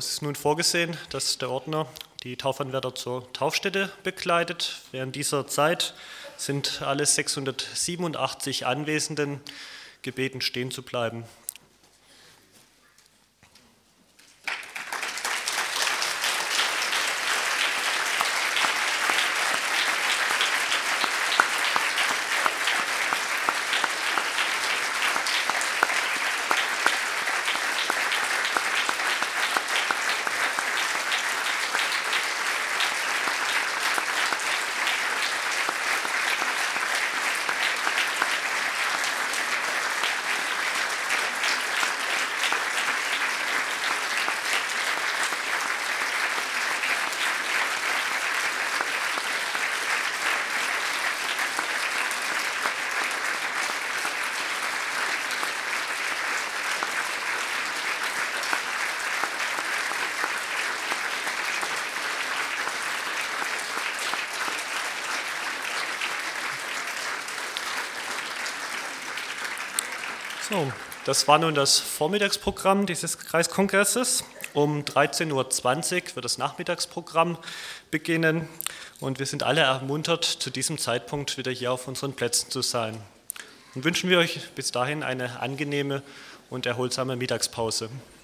Es ist nun vorgesehen, dass der Ordner die Taufanwärter zur Taufstätte begleitet. Während dieser Zeit sind alle 687 Anwesenden gebeten, stehen zu bleiben. So, das war nun das Vormittagsprogramm dieses Kreiskongresses. Um 13:20 Uhr wird das Nachmittagsprogramm beginnen und wir sind alle ermuntert, zu diesem Zeitpunkt wieder hier auf unseren Plätzen zu sein. Und wünschen wir euch bis dahin eine angenehme und erholsame Mittagspause.